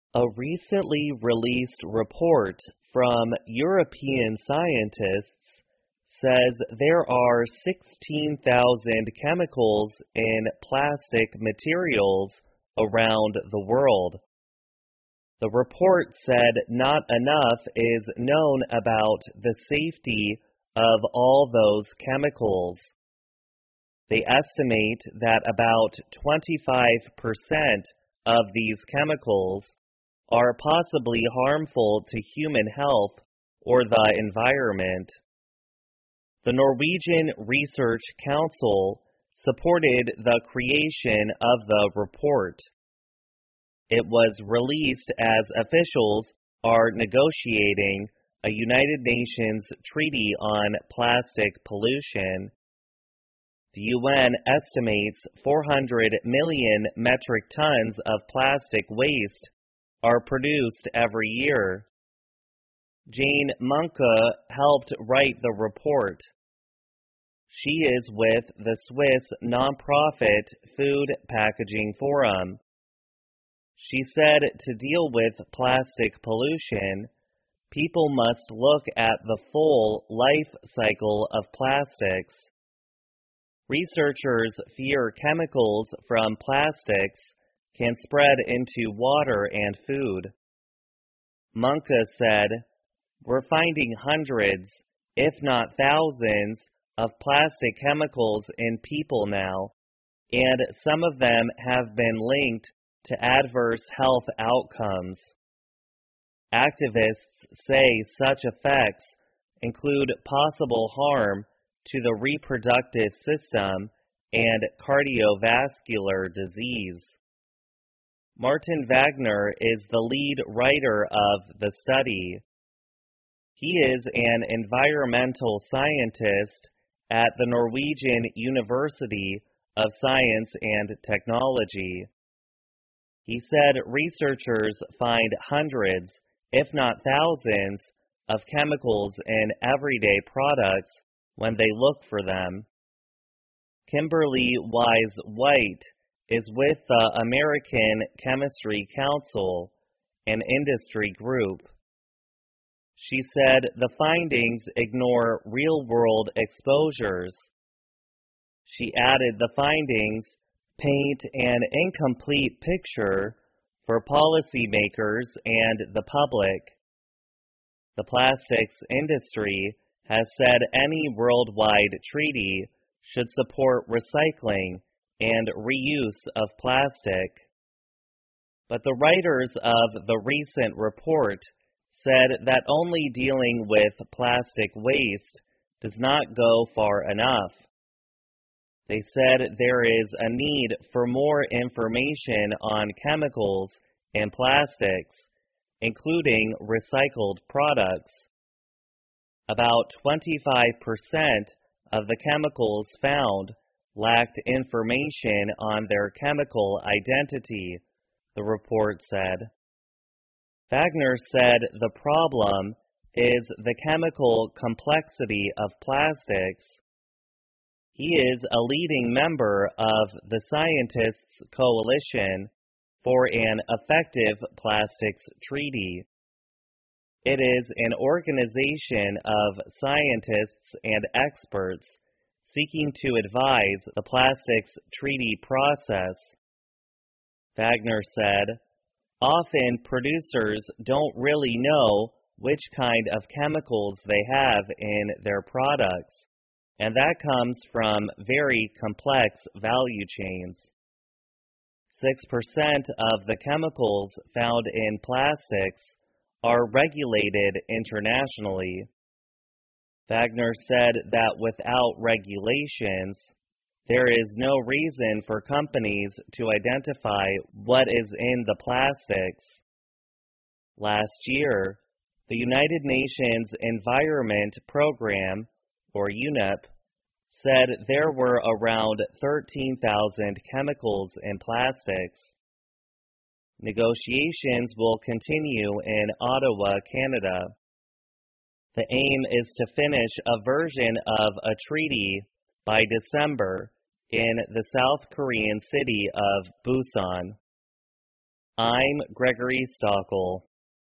A recently released report from European scientists says there are 16,000 chemicals in plastic materials around the world. The report said not enough is known about the safety of all those chemicals. They estimate that about 25% of these chemicals are possibly harmful to human health or the environment. The Norwegian Research Council supported the creation of the report. It was released as officials are negotiating a United Nations Treaty on Plastic Pollution. The UN estimates 400 million metric tons of plastic waste are produced every year. Jane Munke helped write the report. She is with the Swiss nonprofit Food Packaging Forum. She said to deal with plastic pollution, people must look at the full life cycle of plastics. Researchers fear chemicals from plastics can spread into water and food. Munke said, "We're finding hundreds, if not thousands, of plastic chemicals in people now, and some of them have been linked to adverse health outcomes." Activists say such effects include possible harm to the reproductive system and cardiovascular disease. Martin Wagner is the lead writer of the study. He is an environmental scientist at the Norwegian University of Science and Technology. He said researchers find hundreds, if not thousands, of chemicals in everyday products when they look for them. Kimberly Wise White is with the American Chemistry Council, an industry group. She said the findings ignore real-world exposures. She added the findings paint an incomplete picture for policymakers and the public. The plastics industry has said any worldwide treaty should support recycling and reuse of plastic. But the writers of the recent report said that only dealing with plastic waste does not go far enough. They said there is a need for more information on chemicals and plastics, including recycled products. About 25% of the chemicals found lacked information on their chemical identity, the report said. Wagner said the problem is the chemical complexity of plastics. He is a leading member of the Scientists' Coalition for an Effective Plastics Treaty. It is an organization of scientists and experts seeking to advise the plastics treaty process. Wagner said, "Often producers don't really know which kind of chemicals they have in their products, and that comes from very complex value chains. 6% of the chemicals found in plastics are regulated internationally." Wagner said that without regulations, there is no reason for companies to identify what is in the plastics. Last year, the United Nations Environment Program, or UNEP, said there were around 13,000 chemicals in plastics. Negotiations will continue in Ottawa, Canada. The aim is to finish a version of a treaty by December in the South Korean city of Busan. I'm Gregory Stockel.